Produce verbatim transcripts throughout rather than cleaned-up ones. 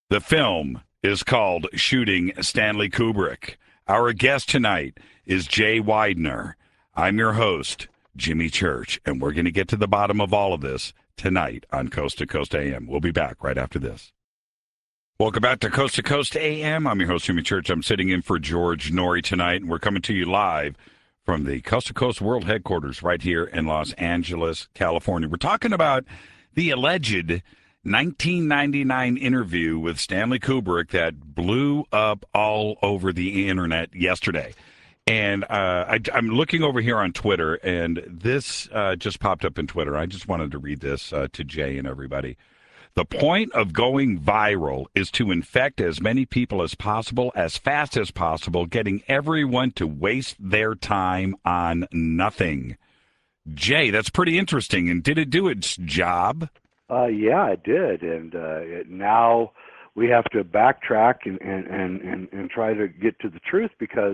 The film is called Shooting Stanley Kubrick. Our guest tonight is Jay Weidner. I'm your host, Jimmy Church, and we're going to get to the bottom of all of this tonight on Coast to Coast A M. We'll be back right after this. Welcome back to Coast to Coast A M. I'm your host, Jimmy Church. I'm sitting in for George Noory tonight, and we're coming to you live from the Coast to Coast World Headquarters right here in Los Angeles, California. We're talking about the alleged nineteen ninety-nine interview with Stanley Kubrick that blew up all over the internet yesterday. And uh, I, I'm looking over here on Twitter, and this uh, just popped up in Twitter. I just wanted to read this uh, to Jay and everybody. The point of going viral is to infect as many people as possible, as fast as possible, getting everyone to waste their time on nothing. Jay, that's pretty interesting. And did it do its job? Uh, yeah, it did, and uh, it, now we have to backtrack and, and, and, and, and try to get to the truth because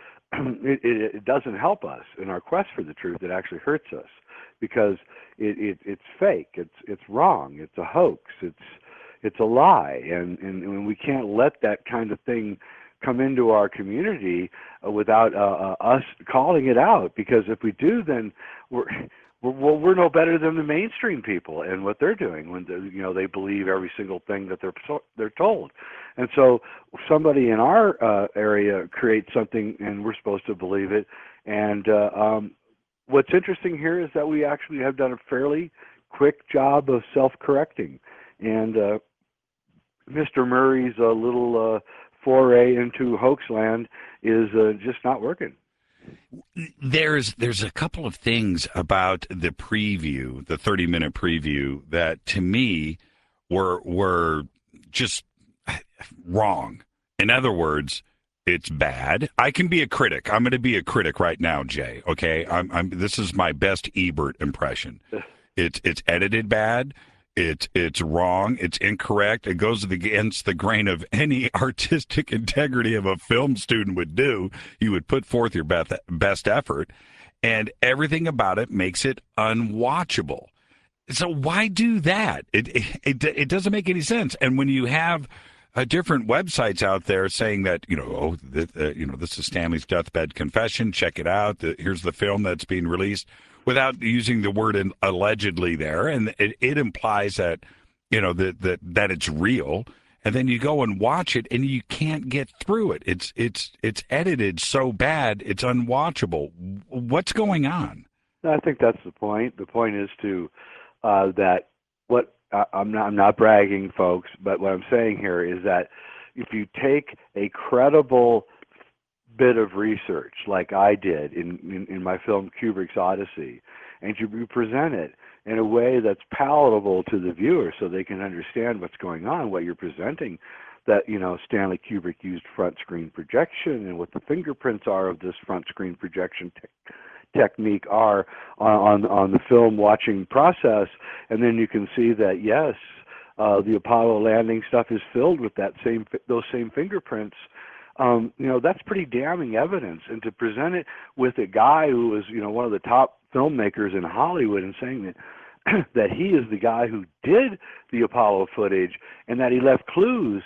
it, it, it doesn't help us in our quest for the truth. It actually hurts us because it, it, it's fake, it's it's wrong, it's a hoax, it's it's a lie, and, and, and we can't let that kind of thing come into our community uh, without uh, uh, us calling it out. Because if we do, then we're Well, we're no better than the mainstream people and what they're doing when you know they believe every single thing that they're they're told. And so somebody in our uh, area creates something and we're supposed to believe it. And uh, um, what's interesting here is that we actually have done a fairly quick job of self-correcting. And uh, Mister Murray's uh, little uh, foray into hoaxland is uh, just not working. There's there's a couple of things about the preview, the thirty minute preview, that to me were were just wrong. In other words, it's bad. I can be a critic. I'm going to be a critic right now, Jay. Okay, I'm. I'm this is my best Ebert impression. It's it's edited bad. It's it's wrong. It's incorrect. It goes against the grain of any artistic integrity of a film student would do. You would put forth your best best effort, and everything about it makes it unwatchable. So why do that? It it it, it doesn't make any sense. And when you have uh, different websites out there saying that you know oh th- uh, you know this is Stanley's deathbed confession. Check it out. The, here's the film that's being released, without using the word in, allegedly there, and it, it implies that, you know, that, that that it's real, and then you go and watch it, and you can't get through it. It's it's it's edited so bad, it's unwatchable. What's going on? I think that's the point. The point is to uh, that what uh, I'm not I'm not bragging, folks, but what I'm saying here is that if you take a credible bit of research like I did in, in, in my film Kubrick's Odyssey, and you present it in a way that's palatable to the viewer so they can understand what's going on, what you're presenting, that, you know, Stanley Kubrick used front screen projection and what the fingerprints are of this front screen projection te- technique are on, on, on the film watching process, and then you can see that, yes, uh, the Apollo landing stuff is filled with that same those same fingerprints. Um, you know, that's pretty damning evidence. And to present it with a guy who was, you know, one of the top filmmakers in Hollywood and saying that that he is the guy who did the Apollo footage and that he left clues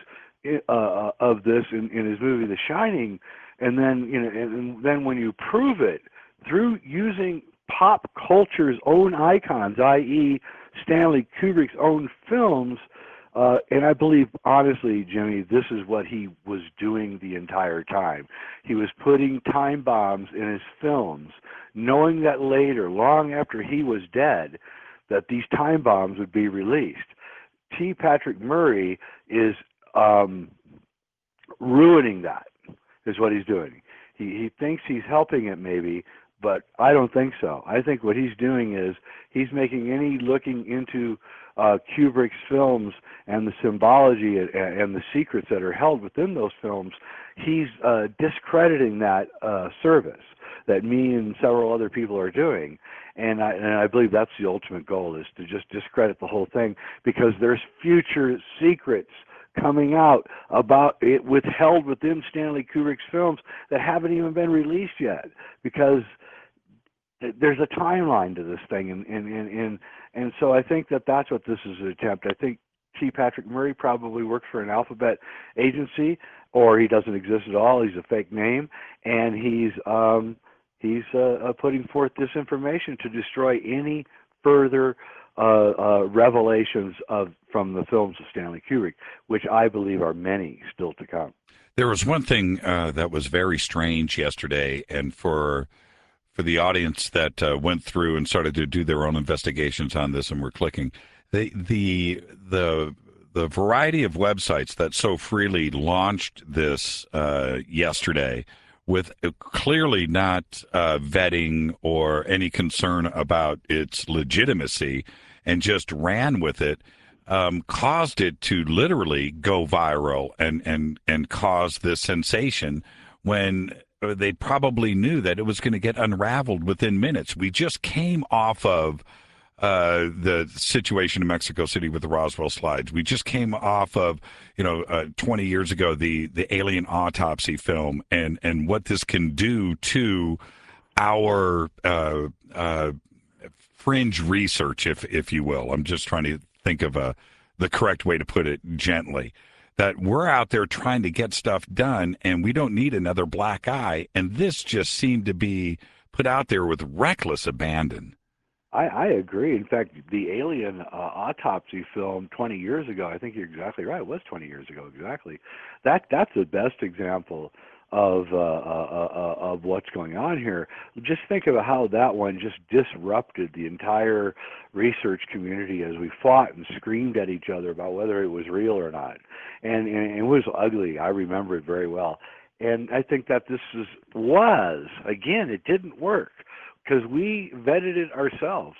uh, of this in, in his movie The Shining, and then, you know, and, and then when you prove it through using pop culture's own icons, that is. Stanley Kubrick's own films, Uh, and I believe, honestly, Jimmy, this is what he was doing the entire time. He was putting time bombs in his films, knowing that later, long after he was dead, that these time bombs would be released. T. Patrick Murray is um, ruining that, is what he's doing. He, he thinks he's helping it maybe, but I don't think so. I think what he's doing is he's making any looking into uh, Kubrick's films and the symbology and, and the secrets that are held within those films, he's uh, discrediting that uh, service that me and several other people are doing. And I, and I believe that's the ultimate goal, is to just discredit the whole thing, because there's future secrets coming out about it withheld within Stanley Kubrick's films that haven't even been released yet, because there's a timeline to this thing, and and and and, and so I think that that's what this is an attempt. I think T. Patrick Murray probably works for an alphabet agency, or he doesn't exist at all. He's a fake name, and he's um, he's uh, uh, putting forth this information to destroy any further uh, uh, revelations of from the films of Stanley Kubrick, which I believe are many still to come. There was one thing uh, that was very strange yesterday, and for for the audience that uh, went through and started to do their own investigations on this and were clicking, the the the the variety of websites that so freely launched this uh, yesterday with clearly not uh, vetting or any concern about its legitimacy and just ran with it, um, caused it to literally go viral and, and, and cause this sensation when they probably knew that it was going to get unraveled within minutes. We just came off of uh, the situation in Mexico City with the Roswell slides. We just came off of, you know, uh, twenty years ago, the, the alien autopsy film and, and what this can do to our uh, uh, fringe research, if if you will. I'm just trying to think of a, the correct way to put it gently. That we're out there trying to get stuff done, and we don't need another black eye. And this just seemed to be put out there with reckless abandon. I, I agree. In fact, the Alien uh, autopsy film twenty years ago, I think you're exactly right. It was twenty years ago, exactly. That that's the best example of uh, uh, uh, of what's going on here. Just think of how that one just disrupted the entire research community as we fought and screamed at each other about whether it was real or not. And, and it was ugly. I remember it very well. And I think that this is, was, again, it didn't work because we vetted it ourselves,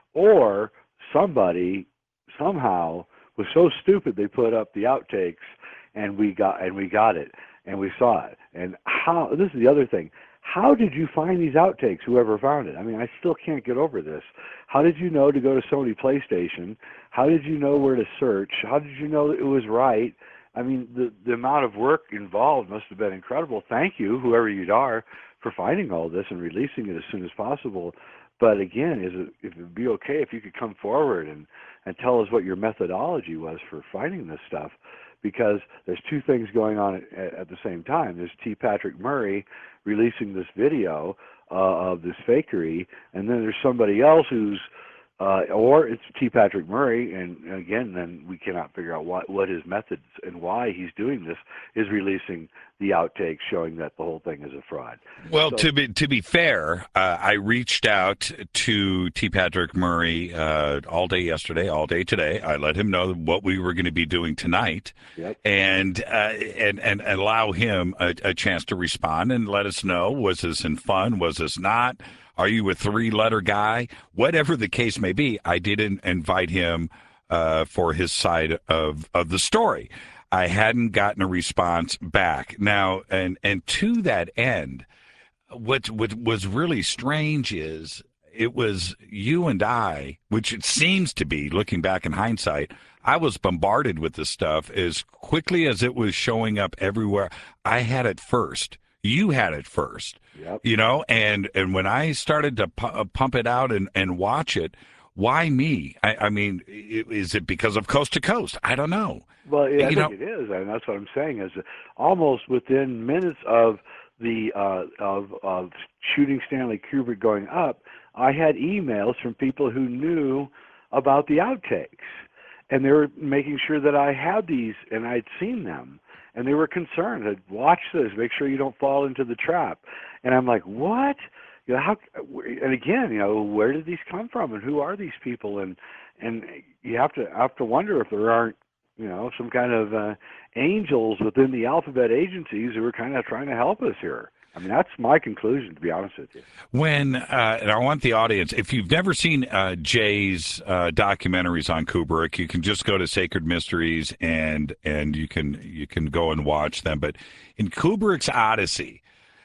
or somebody somehow was so stupid they put up the outtakes and we got and we got it and we saw it. And how, this is the other thing, how did you find these outtakes, whoever found it? I mean, I still can't get over this. How did you know to go to Sony PlayStation? How did you know where to search? How did you know it was right? I mean, the, the amount of work involved must have been incredible. Thank you, whoever you are, for finding all this and releasing it as soon as possible. But again, is it, if it would be okay if you could come forward and, and tell us what your methodology was for finding this stuff, because there's two things going on at, at the same time. There's T. Patrick Murray releasing this video uh, of this fakery, and then there's somebody else who's Uh, or it's T. Patrick Murray, and again, then we cannot figure out what, what his methods and why he's doing this is releasing the outtakes showing that the whole thing is a fraud. Well, so, to be to be fair, uh, I reached out to T. Patrick Murray uh, all day yesterday, all day today. I let him know what we were going to be doing tonight, yep. and uh, and and allow him a, a chance to respond and let us know, was this in fun, was this not? Are you a three-letter guy? Whatever the case may be, I didn't invite him uh, for his side of, of the story. I hadn't gotten a response back. Now, and and to that end, what what was really strange is it was you and I, which it seems to be, looking back in hindsight, I was bombarded with this stuff as quickly as it was showing up everywhere. I had it first. You had it first, yep. you know, and, and when I started to pu- pump it out and, and watch it, why me? I, I mean, is it because of Coast to Coast? I don't know. Well, yeah, I you think know, it is, and that's what I'm saying is almost within minutes of the uh, of, of shooting Stanley Kubrick going up, I had emails from people who knew about the outtakes, and they were making sure that I had these and I'd seen them. And they were concerned that watch this, make sure you don't fall into the trap. And I'm like, what? You know, how? And again, you know, where did these come from, and who are these people? And and you have to have to wonder if there aren't, you know, some kind of uh, angels within the alphabet agencies who are kind of trying to help us here. I mean, that's my conclusion, to be honest with you. When, uh, and I want the audience, if you've never seen uh, Jay's uh, documentaries on Kubrick, you can just go to Sacred Mysteries and and you can you can go and watch them. But in Kubrick's Odyssey,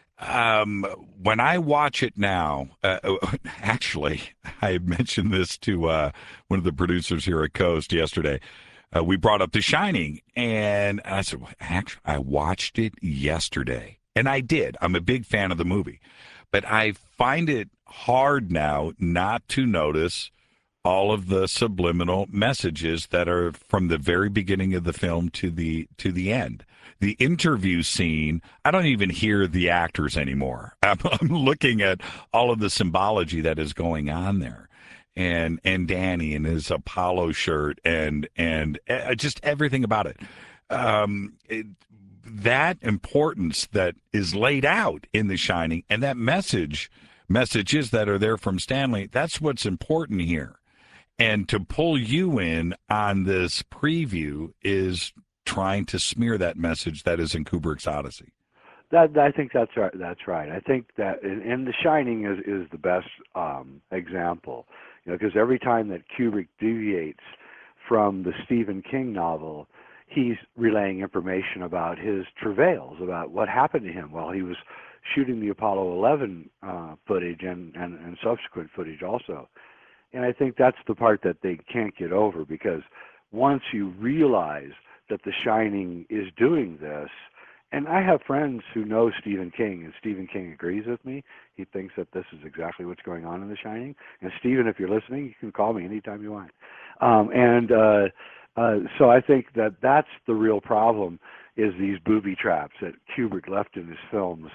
um, when I watch it now, uh, actually, I mentioned this to uh, one of the producers here at Coast yesterday. Uh, we brought up The Shining, and I said, well, actually, I watched it yesterday. And I did. I'm a big fan of the movie. But I find it hard now not to notice all of the subliminal messages that are from the very beginning of the film to the to the end. The interview scene, I don't even hear the actors anymore. I'm, I'm looking at all of the symbology that is going on there, and and Danny in his Apollo shirt, and and uh, just everything about it. Um, it that importance that is laid out in The Shining, and that message messages that are there from Stanley, that's what's important here. And to pull you in on this preview is trying to smear that message that is in Kubrick's Odyssey. That I think that's right. That's right. I think that, and, and The Shining is is the best um, example, you know, because every time that Kubrick deviates from the Stephen King novel, he's relaying information about his travails, about what happened to him while he was shooting the Apollo eleven uh, footage and, and, and subsequent footage also. And I think that's the part that they can't get over, because once you realize that The Shining is doing this, and I have friends who know Stephen King, and Stephen King agrees with me. He thinks that this is exactly what's going on in The Shining. And Stephen, if you're listening, you can call me anytime you want. Um, and uh, uh, so I think that that's the real problem, is these booby traps that Kubrick left in his films.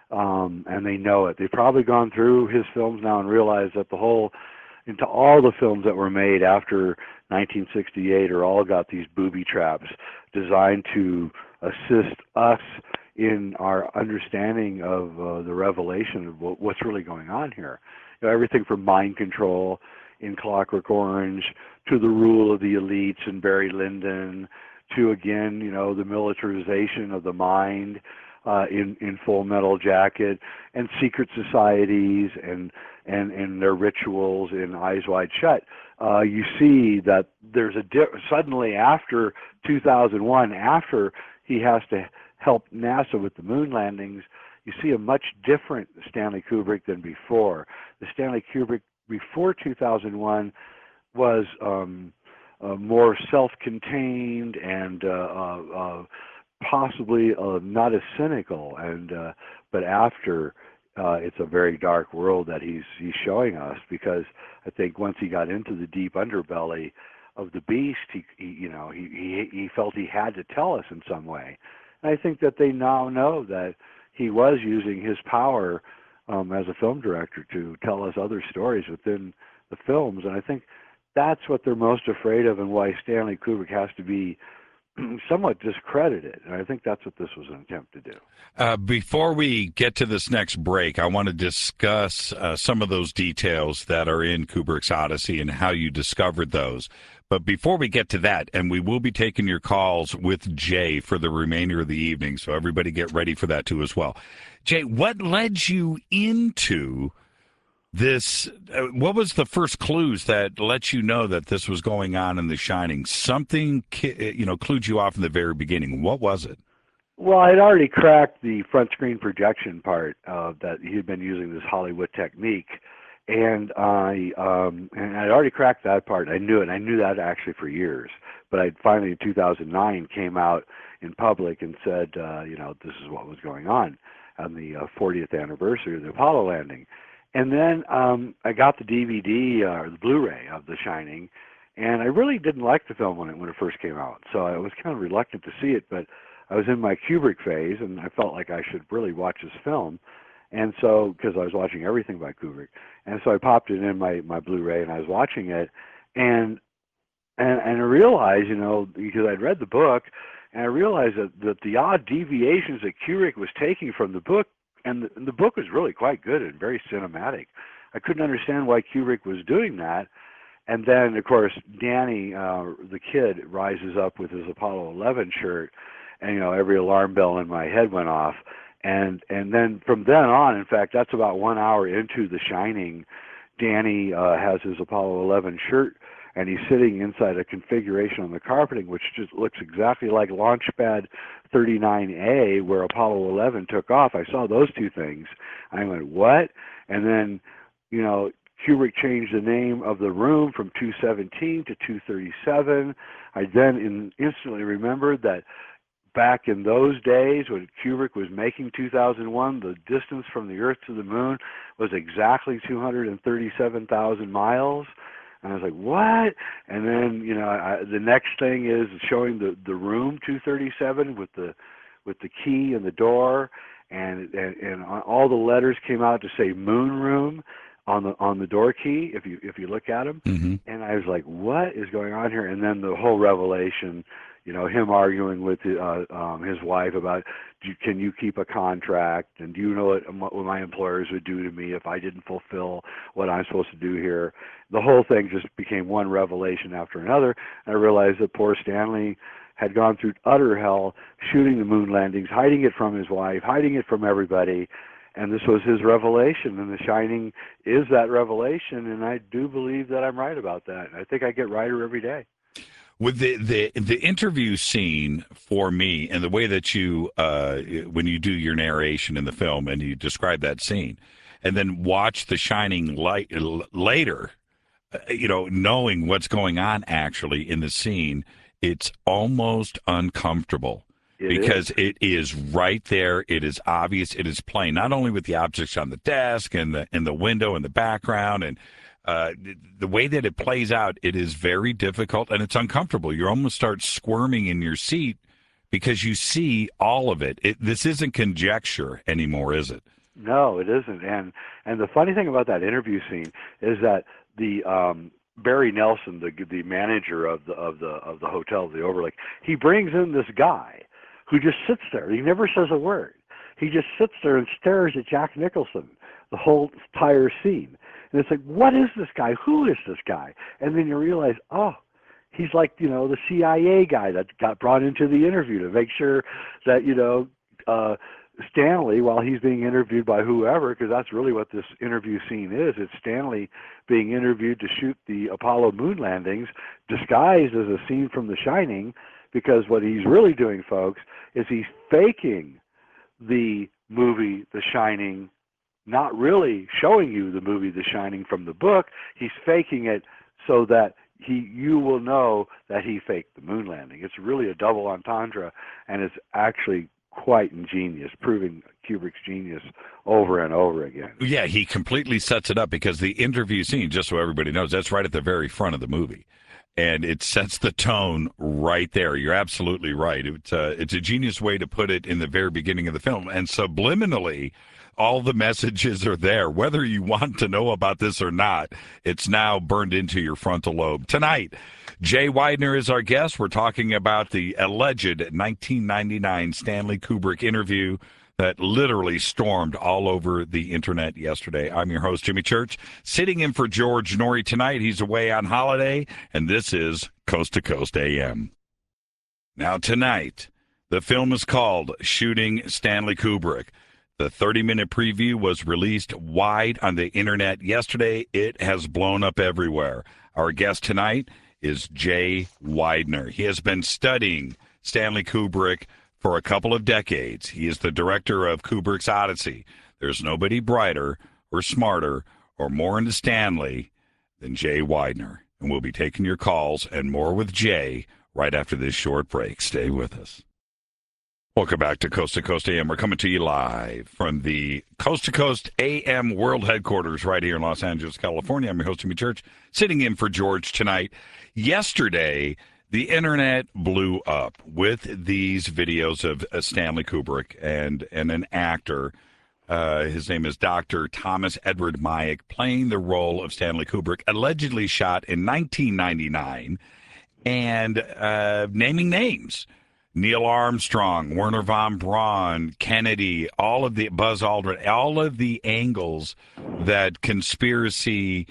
Um, and they know it. They've probably gone through his films now and realized that the whole, into all the films that were made after nineteen sixty-eight are all got these booby traps designed to assist us in our understanding of uh, the revelation of what, what's really going on here. You know, everything from mind control in Clockwork Orange to the rule of the elites in Barry Lyndon to, again, you know, the militarization of the mind uh, in, in Full Metal Jacket, and secret societies and, and, and their rituals in Eyes Wide Shut. Uh, you see that there's a di- suddenly after two thousand one, after he has to help NASA with the moon landings, you see a much different Stanley Kubrick than before. The Stanley Kubrick before two thousand one was um, uh, more self-contained and uh, uh, uh, possibly uh, not as cynical. And uh, but after, uh, it's a very dark world that he's he's showing us, because I think once he got into the deep underbelly of the beast, he, he you know he, he he felt he had to tell us in some way. And I think that they now know that he was using his power um, as a film director to tell us other stories within the films. And I think that's what they're most afraid of, and why Stanley Kubrick has to be somewhat discredited. And I think that's what this was an attempt to do. Uh, before we get to this next break, I want to discuss uh, some of those details that are in Kubrick's Odyssey and how you discovered those. But before we get to that, and we will be taking your calls with Jay for the remainder of the evening, so everybody get ready for that too as well. Jay, what led you into this? Uh, what was the first clues that let you know that this was going on in The Shining? Something, you know, clued you off in the very beginning. What was it? Well, I'd already cracked the front screen projection part, uh, that he had been using this Hollywood technique. And I um, and I'd already cracked that part. I knew it. I knew that actually for years. But I finally, in two thousand nine, came out in public and said, uh, you know, this is what was going on on the uh, fortieth anniversary of the Apollo landing. And then um, I got the D V D uh, or the Blu-ray of The Shining, and I really didn't like the film when it when it first came out. So I was kind of reluctant to see it. But I was in my Kubrick phase, and I felt like I should really watch this film. And so, because I was watching everything by Kubrick, and so I popped it in my, my Blu-ray, and I was watching it, and and and I realized, you know, because I'd read the book, and I realized that, that the odd deviations that Kubrick was taking from the book, and the, and the book was really quite good and very cinematic. I couldn't understand why Kubrick was doing that. And then, of course, Danny, uh, the kid, rises up with his Apollo eleven shirt, and, you know, every alarm bell in my head went off. And and then from then on, in fact, that's about one hour into The Shining, Danny uh, has his Apollo eleven shirt, and he's sitting inside a configuration on the carpeting, which just looks exactly like Launchpad thirty-nine A, where Apollo eleven took off. I saw those two things. I went, what? And then, you know, Kubrick changed the name of the room from two seventeen to two thirty-seven. I then in, instantly remembered that back in those days when Kubrick was making two thousand one, the distance from the Earth to the Moon was exactly two hundred thirty-seven thousand miles. And I was like, what? And then, you know, I, the next thing is showing the the room two thirty-seven with the with the key and the door, and and, and all the letters came out to say Moon Room on the on the door key if you if you look at them. Mm-hmm. And I was like, what is going on here? And then the whole revelation, you know, him arguing with uh, um, his wife about, do, can you keep a contract, and do you know what, what my employers would do to me if I didn't fulfill what I'm supposed to do here? The whole thing just became one revelation after another. And I realized that poor Stanley had gone through utter hell shooting the moon landings, hiding it from his wife, hiding it from everybody. And this was his revelation, and The Shining is that revelation, and I do believe that I'm right about that. I think I get righter every day. With the, the the interview scene for me, and the way that you, uh, when you do your narration in the film and you describe that scene, and then watch The Shining light, later, you know, knowing what's going on actually in the scene, it's almost uncomfortable. It because is. It is right there. It is obvious. It is plain, not only with the objects on the desk and the in the window in the background, and uh, the way that it plays out. It is very difficult, and it's uncomfortable. You almost start squirming in your seat because you see all of it. it. This isn't conjecture anymore, is it? No, it isn't. And and the funny thing about that interview scene is that the um, Barry Nelson, the the manager of the of the of the hotel, the Overlook, he brings in this guy who just sits there. He never says a word. He just sits there and stares at Jack Nicholson the whole entire scene. And it's like, what is this guy? Who is this guy? And then you realize, oh, he's like, you know, the C I A guy that got brought into the interview to make sure that, you know, uh, Stanley, while he's being interviewed by whoever, because that's really what this interview scene is, it's Stanley being interviewed to shoot the Apollo moon landings, disguised as a scene from The Shining, because what he's really doing, folks, is he's faking the movie The Shining, not really showing you the movie The Shining from the book. He's faking it so that he you will know that he faked the moon landing. It's really a double entendre, and it's actually quite ingenious, proving Kubrick's genius over and over again. Yeah, he completely sets it up, because the interview scene, just so everybody knows, that's right at the very front of the movie. And it sets the tone right there. You're absolutely right. It's a, it's a genius way to put it in the very beginning of the film. And subliminally, all the messages are there. Whether you want to know about this or not, it's now burned into your frontal lobe. Tonight, Jay Weidner is our guest. We're talking about the alleged nineteen ninety-nine Stanley Kubrick interview that literally stormed all over the internet yesterday. I'm your host, Jimmy Church, sitting in for George Norrie tonight. He's away on holiday, and this is Coast to Coast A M. Now, tonight, the film is called Shooting Stanley Kubrick. The thirty-minute preview was released wide on the internet yesterday. It has blown up everywhere. Our guest tonight is Jay Weidner. He has been studying Stanley Kubrick for a couple of decades. He is the director of Kubrick's Odyssey. There's nobody brighter or smarter or more into Stanley than Jay Weidner. And we'll be taking your calls and more with Jay right after this short break. Stay with us. Welcome back to Coast to Coast A M. We're coming to you live from the Coast to Coast A M World Headquarters right here in Los Angeles, California. I'm your host, Jimmy Church, sitting in for George tonight. Yesterday, the internet blew up with these videos of uh, Stanley Kubrick and, and an actor. Uh, his name is Doctor Thomas Edward Mayak, playing the role of Stanley Kubrick, allegedly shot in nineteen ninety-nine, and uh, naming names. Neil Armstrong, Werner von Braun, Kennedy, all of the Buzz Aldrin, all of the angles that conspiracy,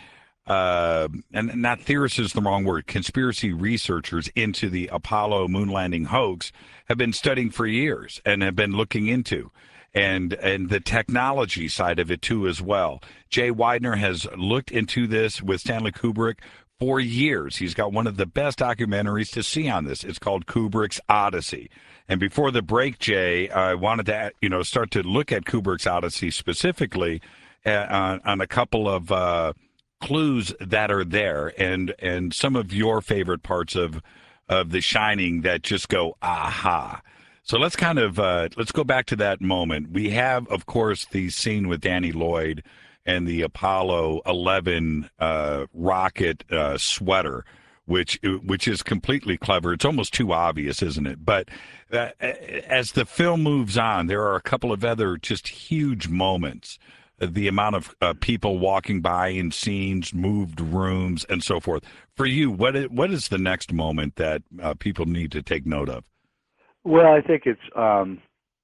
uh, and not theorists is the wrong word, conspiracy researchers into the Apollo moon landing hoax have been studying for years and have been looking into, and and the technology side of it too as well. Jay Weidner has looked into this with Stanley Kubrick for years. He's got one of the best documentaries to see on this. It's called Kubrick's Odyssey. And before the break, Jay, I wanted to, you know, start to look at Kubrick's Odyssey specifically uh, on, on a couple of uh, clues that are there, and and some of your favorite parts of of The Shining that just go aha. So let's kind of uh, let's go back to that moment. We have, of course, the scene with Danny Lloyd and the Apollo eleven uh, rocket uh, sweater, which which is completely clever. It's almost too obvious, isn't it? But uh, as the film moves on, there are a couple of other just huge moments. The amount of uh, people walking by in scenes, moved rooms, and so forth. For you, what is, what is the next moment that uh, people need to take note of? Well, I think it's um,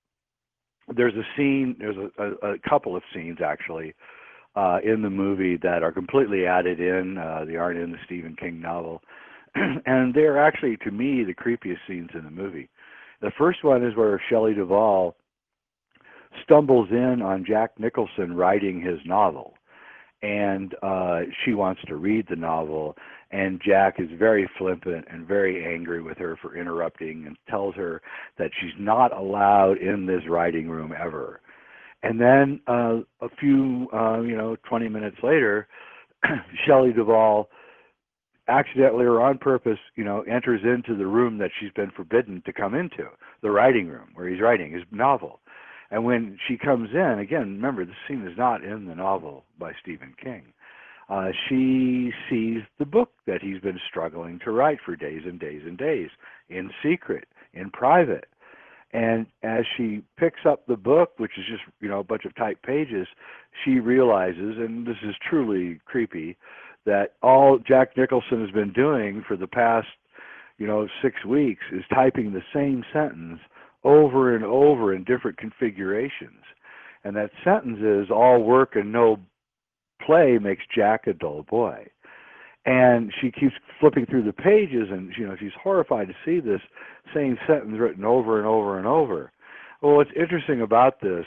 there's a scene, there's a, a, a couple of scenes actually uh, in the movie that are completely added in. Uh, they aren't in the Stephen King novel, and they're actually, to me, the creepiest scenes in the movie. The first one is where Shelley Duvall stumbles in on Jack Nicholson writing his novel, and uh, she wants to read the novel, and Jack is very flippant and very angry with her for interrupting and tells her that she's not allowed in this writing room ever. And then uh, a few, uh, you know, twenty minutes later, Shelley Duvall accidentally or on purpose, you know, enters into the room that she's been forbidden to come into, the writing room where he's writing his novel. And when she comes in, again, remember, this scene is not in the novel by Stephen King. Uh, she sees the book that he's been struggling to write for days and days and days, in secret, in private. And as she picks up the book, which is just, you know, a bunch of typed pages, she realizes, and this is truly creepy, that all Jack Nicholson has been doing for the past, you know, six weeks is typing the same sentence over and over in different configurations. And that sentence is, all work and no play makes Jack a dull boy. And she keeps flipping through the pages, and you know she's horrified to see this same sentence written over and over and over. Well, what's interesting about this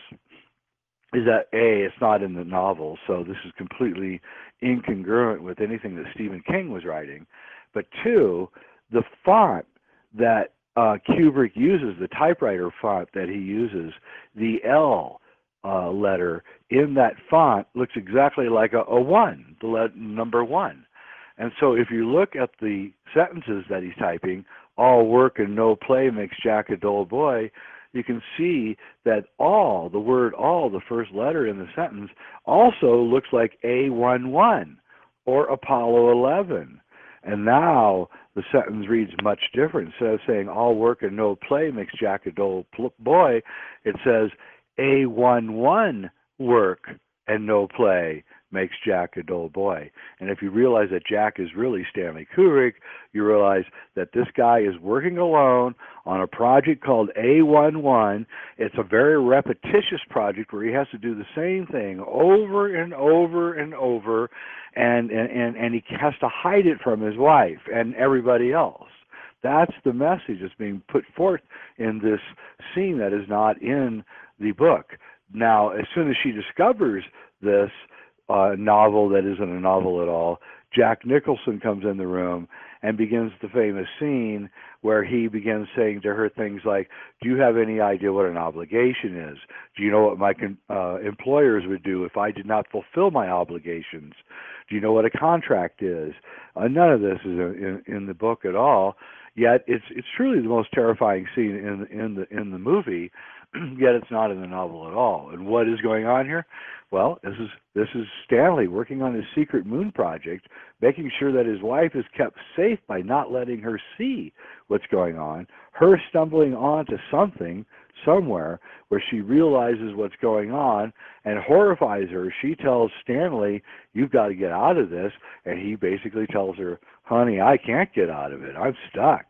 is that A, it's not in the novel, so this is completely incongruent with anything that Stephen King was writing. But two, the font that uh, Kubrick uses, the typewriter font that he uses, the L uh, letter in that font looks exactly like a, a one, the le- number one. And so if you look at the sentences that he's typing, all work and no play makes Jack a dull boy, you can see that all, the word all, the first letter in the sentence, also looks like A eleven or Apollo eleven. And now the sentence reads much different. Instead of saying all work and no play makes Jack a dull boy, it says A eleven work and no play makes Jack a dull boy. And if you realize that Jack is really Stanley Kubrick, you realize that this guy is working alone on a project called A eleven. It's a very repetitious project where he has to do the same thing over and over and over, and, and, and he has to hide it from his wife and everybody else. That's the message that's being put forth in this scene that is not in the book. Now, as soon as she discovers this uh, novel that isn't a novel at all, Jack Nicholson comes in the room and begins the famous scene where he begins saying to her things like, do you have any idea what an obligation is? Do you know what my con- uh, employers would do if I did not fulfill my obligations? Do you know what a contract is? Uh, none of this is in, in, in the book at all. Yet it's it's truly the most terrifying scene in in the in the movie. Yet it's not in the novel at all. And what is going on here? Well, this is this is Stanley working on his secret moon project, making sure that his wife is kept safe by not letting her see what's going on. Her stumbling onto something somewhere where she realizes what's going on and horrifies her. She tells Stanley, "You've got to get out of this," and he basically tells her, "Honey, I can't get out of it. I'm stuck."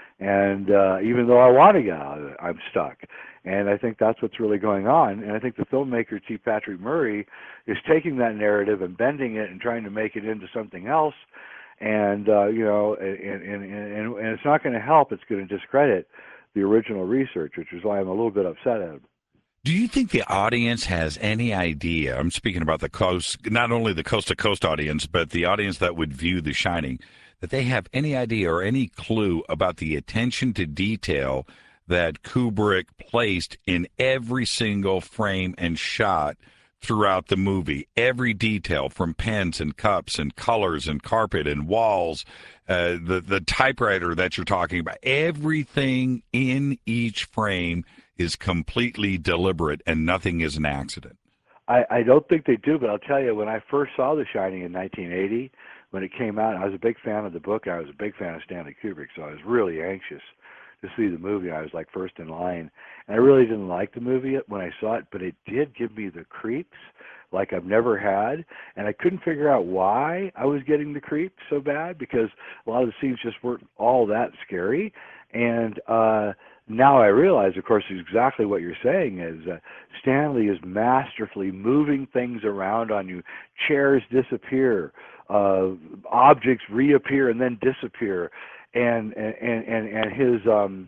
And uh, even though I want to get out of it, I'm stuck. And I think that's what's really going on. And I think the filmmaker, T. Patrick Murray, is taking that narrative and bending it and trying to make it into something else. And, uh, you know, and, and, and, and it's not going to help. It's going to discredit the original research, which is why I'm a little bit upset at it. Do you think the audience has any idea? I'm speaking about the coast, not only the coast to coast audience, but the audience that would view The Shining, that they have any idea or any clue about the attention to detail that Kubrick placed in every single frame and shot throughout the movie? Every detail, from pens and cups and colors and carpet and walls, uh, the, the typewriter that you're talking about, everything in each frame is completely deliberate and nothing is an accident. I, I don't think they do, but I'll tell you, when I first saw The Shining in nineteen eighty, when it came out, I was a big fan of the book. I was a big fan of Stanley Kubrick, so I was really anxious to see the movie. I was like first in line, and I really didn't like the movie when I saw it, but it did give me the creeps like I've never had, and I couldn't figure out why I was getting the creeps so bad, because a lot of the scenes just weren't all that scary. And uh, now I realize, of course, exactly what you're saying is uh, Stanley is masterfully moving things around on you. Chairs disappear, uh, objects reappear and then disappear, and and and and his um,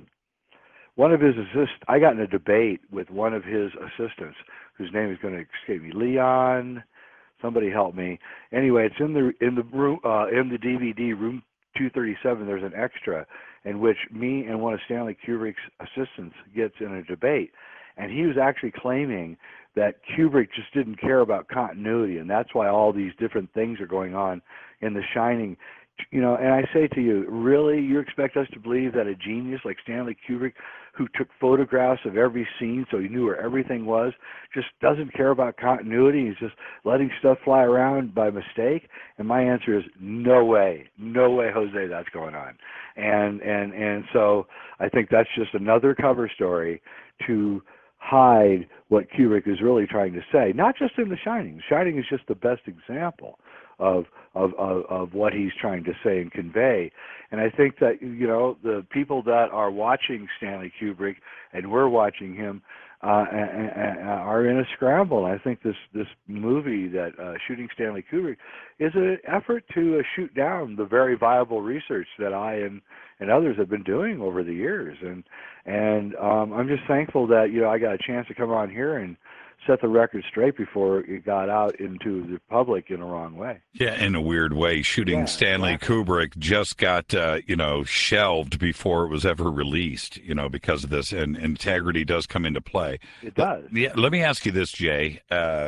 one of his assist. I got in a debate with one of his assistants, whose name is going to escape me. Leon, somebody help me. Anyway, it's in the in the room uh, in the D V D room two thirty-seven. There's an extra in which me and one of Stanley Kubrick's assistants gets in a debate, and he was actually claiming that Kubrick just didn't care about continuity, and that's why all these different things are going on in The Shining. You know, and I say to you, really, you expect us to believe that a genius like Stanley Kubrick, who took photographs of every scene so he knew where everything was, just doesn't care about continuity? He's just letting stuff fly around by mistake? And my answer is no way, no way, Jose, that's going on. And and and so I think that's just another cover story to hide what Kubrick is really trying to say. Not just in The Shining. The Shining is just the best example of Of, of of what he's trying to say and convey. And I think that, you know, the people that are watching Stanley Kubrick, and we're watching him, uh, and, and are in a scramble. I think this this movie, that uh, Shooting Stanley Kubrick, is an effort to uh, shoot down the very viable research that I and and others have been doing over the years. And and um, I'm just thankful that, you know, I got a chance to come on here and set the record straight before it got out into the public in a wrong way. Yeah, in a weird way. Shooting Yeah, Stanley exactly. Kubrick just got, uh, you know, shelved before it was ever released, you know, because of this, and integrity does come into play. It L- does. yeah, let me ask you this, Jay. Uh,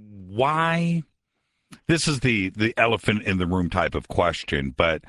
why? This is the, the elephant in the room type of question, but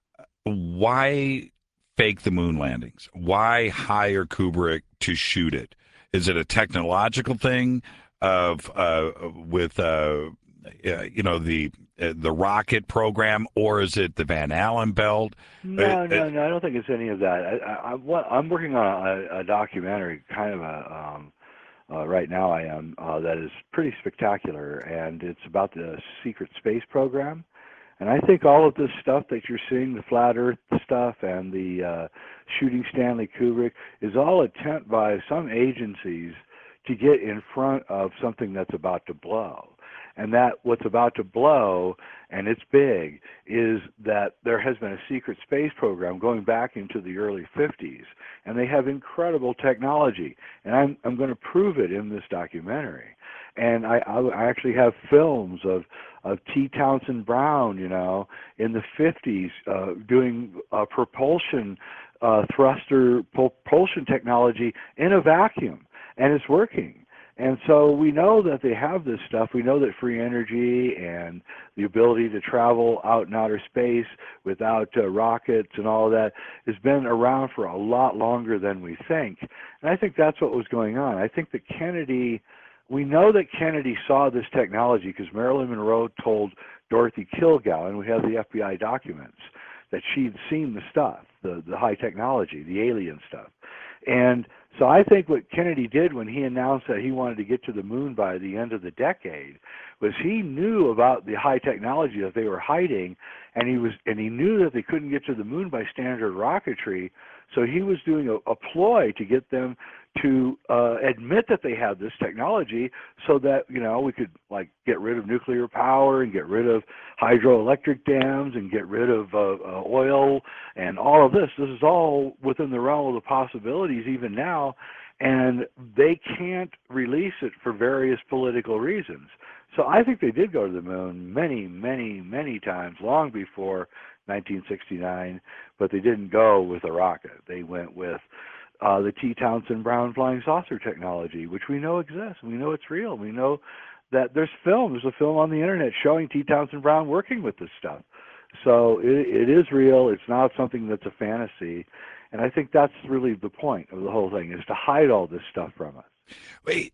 why fake the moon landings? Why hire Kubrick to shoot it? Is it a technological thing of uh, with uh, uh, you know the uh, the rocket program, or is it the Van Allen belt? Uh, No, uh, no, no. I don't think it's any of that. I, I, I'm, what, I'm working on a, a documentary, kind of a um, uh, right now. I am uh, that is pretty spectacular, and it's about the secret space program. And I think all of this stuff that you're seeing, the flat Earth stuff and the uh, shooting Stanley Kubrick, is all attempt by some agencies to get in front of something that's about to blow. And that what's about to blow, and it's big, is that there has been a secret space program going back into the early fifties, and they have incredible technology. And I'm I'm going to prove it in this documentary. And I, I I actually have films of of T. Townsend Brown, you know, in the fifties, uh, doing uh, propulsion, uh, thruster propulsion technology in a vacuum, and it's working. And so we know that they have this stuff. We know that free energy and the ability to travel out in outer space without uh, rockets and all of that has been around for a lot longer than we think. And I think that's what was going on. I think that Kennedy, we know that Kennedy saw this technology because Marilyn Monroe told Dorothy Kilgallen, and we have the F B I documents, that she'd seen the stuff, the, the high technology, the alien stuff. And so I think what Kennedy did when he announced that he wanted to get to the moon by the end of the decade was he knew about the high technology that they were hiding, and he was and he knew that they couldn't get to the moon by standard rocketry. So he was doing a, a ploy to get them to uh, admit that they had this technology, so that, you know, we could like get rid of nuclear power and get rid of hydroelectric dams and get rid of uh, uh, oil and all of this. This is all within the realm of the possibilities even now, and they can't release it for various political reasons. So I think they did go to the moon many, many, many times, long before nineteen sixty-nine, but they didn't go with a rocket. They went with uh, the T. Townsend Brown flying saucer technology, which we know exists. We know it's real. We know that there's film. There's a film on the internet showing T. Townsend Brown working with this stuff. So it, it is real. It's not something that's a fantasy. And I think that's really the point of the whole thing, is to hide all this stuff from us. Wait,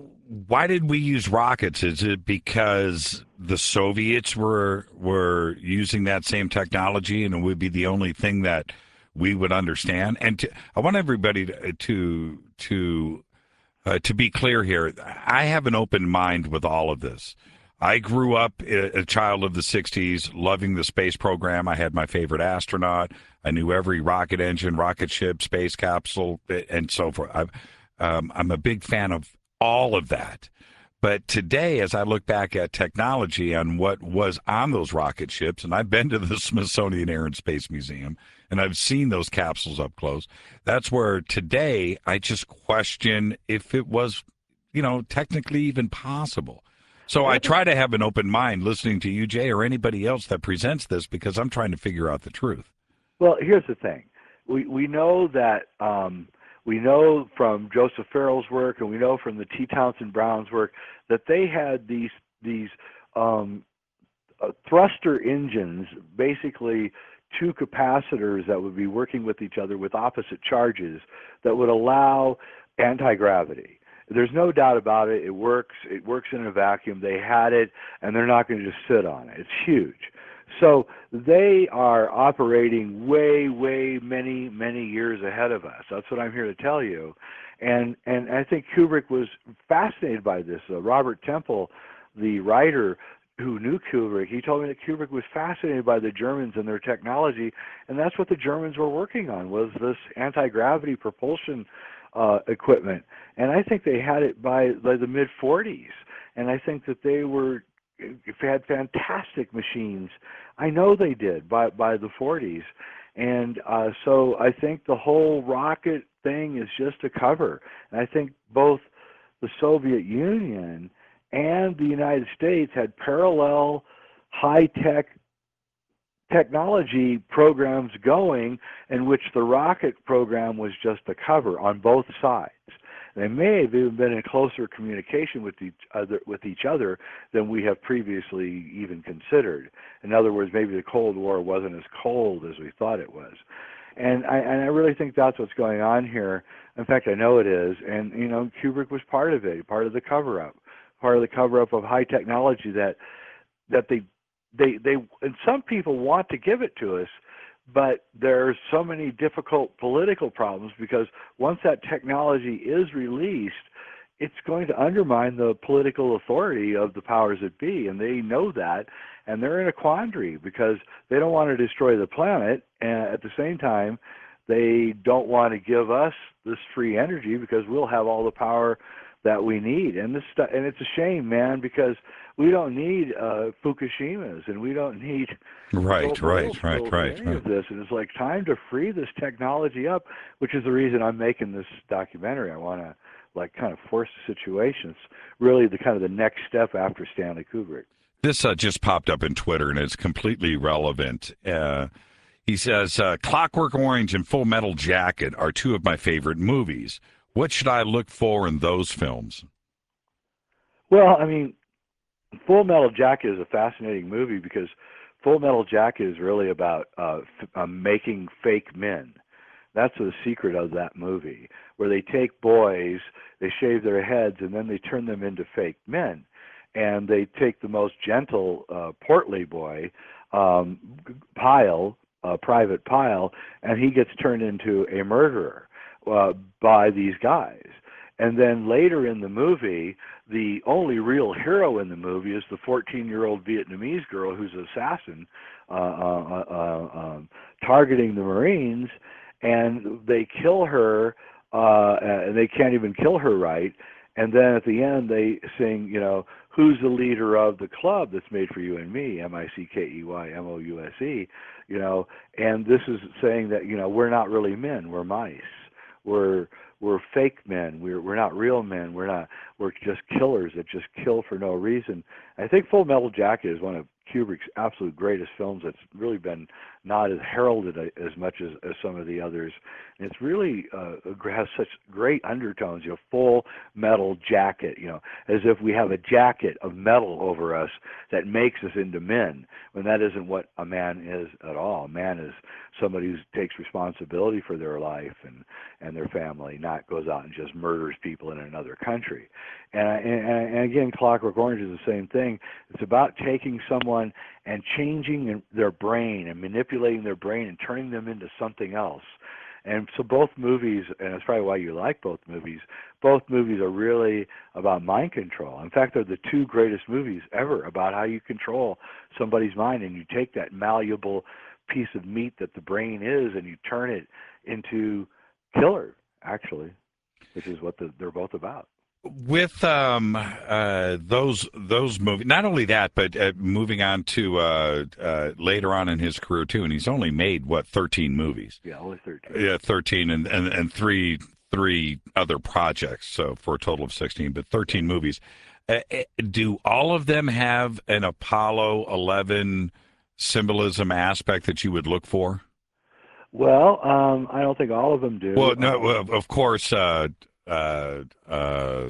why did we use rockets? Is it because the Soviets were were using that same technology, and it would be the only thing that we would understand? And to, I want everybody to to to, uh, to be clear here. I have an open mind with all of this. I grew up a child of the sixties, loving the space program. I had my favorite astronaut. I knew every rocket engine, rocket ship, space capsule, and so forth. I, Um, I'm a big fan of all of that. But today, as I look back at technology and what was on those rocket ships, and I've been to the Smithsonian Air and Space Museum, and I've seen those capsules up close, that's where today I just question if it was, you know, technically even possible. So I try to have an open mind listening to you, Jay, or anybody else that presents this, because I'm trying to figure out the truth. Well, here's the thing. We, we know that... Um, We know from Joseph Farrell's work, and we know from the T. Townsend Brown's work, that they had these these um, uh, thruster engines, basically two capacitors that would be working with each other with opposite charges, that would allow anti-gravity. There's no doubt about it. It works. It works in a vacuum. They had it, and they're not going to just sit on it. It's huge. So they are operating way, way many, many years ahead of us. That's what I'm here to tell you. And and I think Kubrick was fascinated by this. Uh, Robert Temple, the writer who knew Kubrick, he told me that Kubrick was fascinated by the Germans and their technology, and that's what the Germans were working on, was this anti-gravity propulsion uh, equipment. And I think they had it by, by the mid forties. And I think that they were had fantastic machines. I know they did by by the forties, and uh, so I think the whole rocket thing is just a cover. And I think both the Soviet Union and the United States had parallel high-tech technology programs going, in which the rocket program was just a cover on both sides. They may have even been in closer communication with each other, with each other than we have previously even considered. In other words, maybe the Cold War wasn't as cold as we thought it was. And I, and I really think that's what's going on here. In fact, I know it is. And, you know, Kubrick was part of it, part of the cover-up, part of the cover-up of high technology that that they, they, they, and some people want to give it to us, but there's so many difficult political problems, because once that technology is released, it's going to undermine the political authority of the powers that be, and they know that, and they're in a quandary because they don't want to destroy the planet, and at the same time, they don't want to give us this free energy because we'll have all the power that we need. And this stu- and it's a shame, man, because we don't need uh, Fukushimas, and we don't need right, right, right, right, any right. of this. And it's like time to free this technology up, which is the reason I'm making this documentary. I want to like kind of force the situation. It's really the kind of the next step after Stanley Kubrick. This uh, just popped up in Twitter, and it's completely relevant. Uh, he says, uh, Clockwork Orange and Full Metal Jacket are two of my favorite movies. What should I look for in those films? Well, I mean, Full Metal Jacket is a fascinating movie because Full Metal Jacket is really about uh, f- uh, making fake men. That's the secret of that movie, where they take boys, they shave their heads, and then they turn them into fake men. And they take the most gentle, uh, portly boy, um, Pyle, uh, Private Pyle, and he gets turned into a murderer uh, by these guys. And then later in the movie, the only real hero in the movie is the fourteen-year-old Vietnamese girl who's an assassin uh, uh, uh, um, targeting the Marines, and they kill her, uh, and they can't even kill her right. And then at the end, they sing, you know, who's the leader of the club that's made for you and me, M I C K E Y M O U S E, you know, and this is saying that, you know, we're not really men, we're mice. We're we're fake men. We're we're not real men. We're not. We're just killers that just kill for no reason. I think Full Metal Jacket is one of Kubrick's absolute greatest films that's really been not as heralded as much as, as some of the others. And it's really uh, has such great undertones, you know, full metal jacket, you know, as if we have a jacket of metal over us that makes us into men, when that isn't what a man is at all. A man is somebody who takes responsibility for their life and, and their family, not goes out and just murders people in another country. And, and, and again, Clockwork Orange is the same thing. It's about taking someone and changing their brain and manipulating their brain and turning them into something else. And so both movies, and that's probably why you like both movies, both movies are really about mind control. In fact, they're the two greatest movies ever about how you control somebody's mind, and you take that malleable piece of meat that the brain is and you turn it into killer, actually, which is what the, they're both about. With um, uh, those those movies, not only that, but uh, moving on to uh, uh, later on in his career too, and he's only made what thirteen movies. Yeah, only thirteen. Yeah, thirteen, and, and, and three three other projects, so for a total of sixteen. But thirteen movies. Uh, do all of them have an Apollo eleven symbolism aspect that you would look for? Well, um, I don't think all of them do. Well, no, um, of course. Uh, Uh, uh,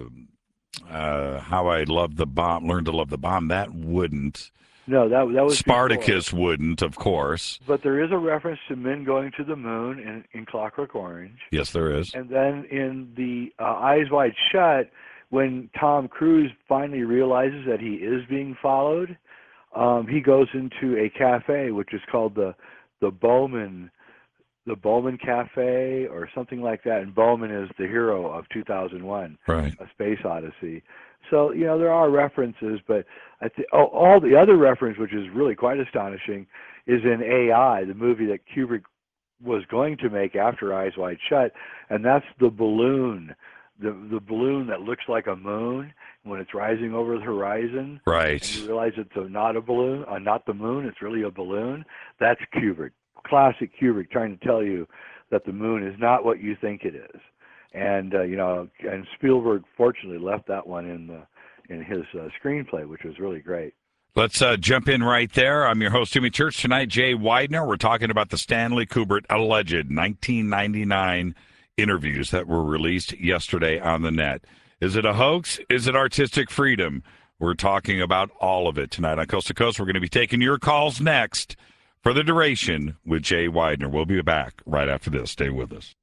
uh, how I love the bomb, learned to love the bomb. That wouldn't. No, that that was Spartacus before. Wouldn't, of course. But there is a reference to men going to the moon in, in Clockwork Orange. Yes, there is. And then in the uh, Eyes Wide Shut, when Tom Cruise finally realizes that he is being followed, um, he goes into a cafe which is called the the Bowman. the Bowman Cafe or something like that, and Bowman is the hero of two thousand one, right. A Space Odyssey. So, you know, there are references, but I th- oh, all the other reference, which is really quite astonishing, is in A I, the movie that Kubrick was going to make after Eyes Wide Shut, and that's the balloon, the the balloon that looks like a moon when it's rising over the horizon. Right. And you realize it's a, not a balloon, uh, not the moon, it's really a balloon. That's Kubrick. Classic Kubrick trying to tell you that the moon is not what you think it is, and uh, you know, and Spielberg fortunately left that one in the in his uh, screenplay, which was really great. Let's uh, jump in right there. I'm your host, Jimmy Church. Tonight, Jay Weidner. We're talking about the Stanley Kubrick alleged nineteen ninety-nine interviews that were released yesterday on the net. Is it a hoax? Is it artistic freedom? We're talking about all of it tonight on Coast to Coast. We're going to be taking your calls next. For the duration with Jay Weidner. We'll be back right after this. Stay with us.